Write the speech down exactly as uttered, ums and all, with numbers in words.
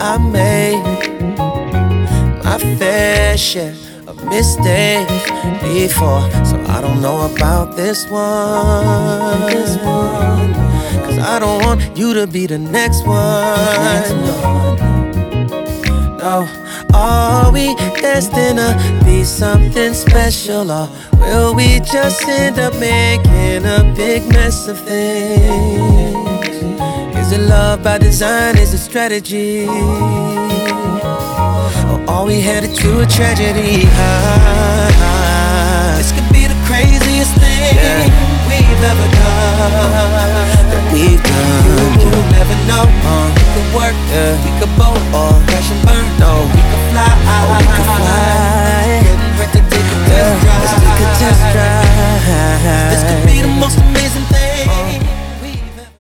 I made my fair share of mistakes before, so I don't know about this one. This one, cause I don't want you to be the next one. No, are we destined to be something special, or will we just end up making a big mess of things? Is it love by design? Is it strategy? Or are we headed to a tragedy? Ah, this could be the craziest thing, yeah, we've ever done. That we've done. You'll never know. Uh, it could work. Yeah.